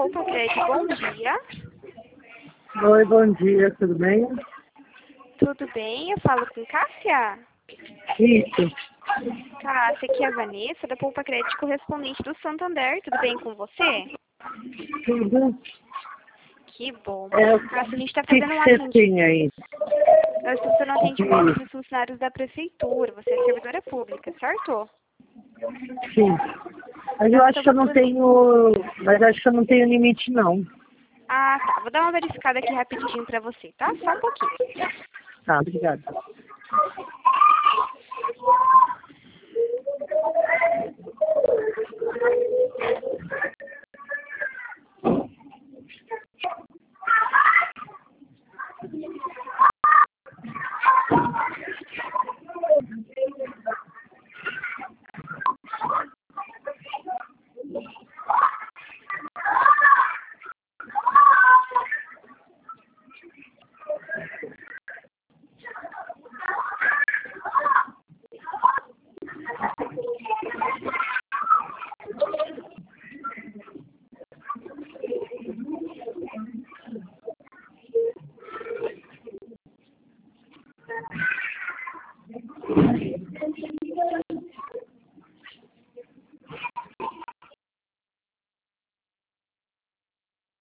Poupa Crédito, bom dia. Oi, bom dia, tudo bem? Tudo bem? Eu falo com Cássia? Isso, Cássia, aqui é a Vanessa, da Poupa Crédito correspondente do Santander. Tudo bem com você? tudo. Que bom. O Cássia, a gente está que fazendo um você atendimento. tem aí? Nós estamos fazendo um atendimento dos funcionários da prefeitura. Você é servidora pública, certo? Sim. Mas eu acho que eu não tenho. Mas acho que eu não tenho limite, não. Ah, tá. Vou dar uma verificada aqui rapidinho pra você, tá? Só um pouquinho. Tá, obrigada.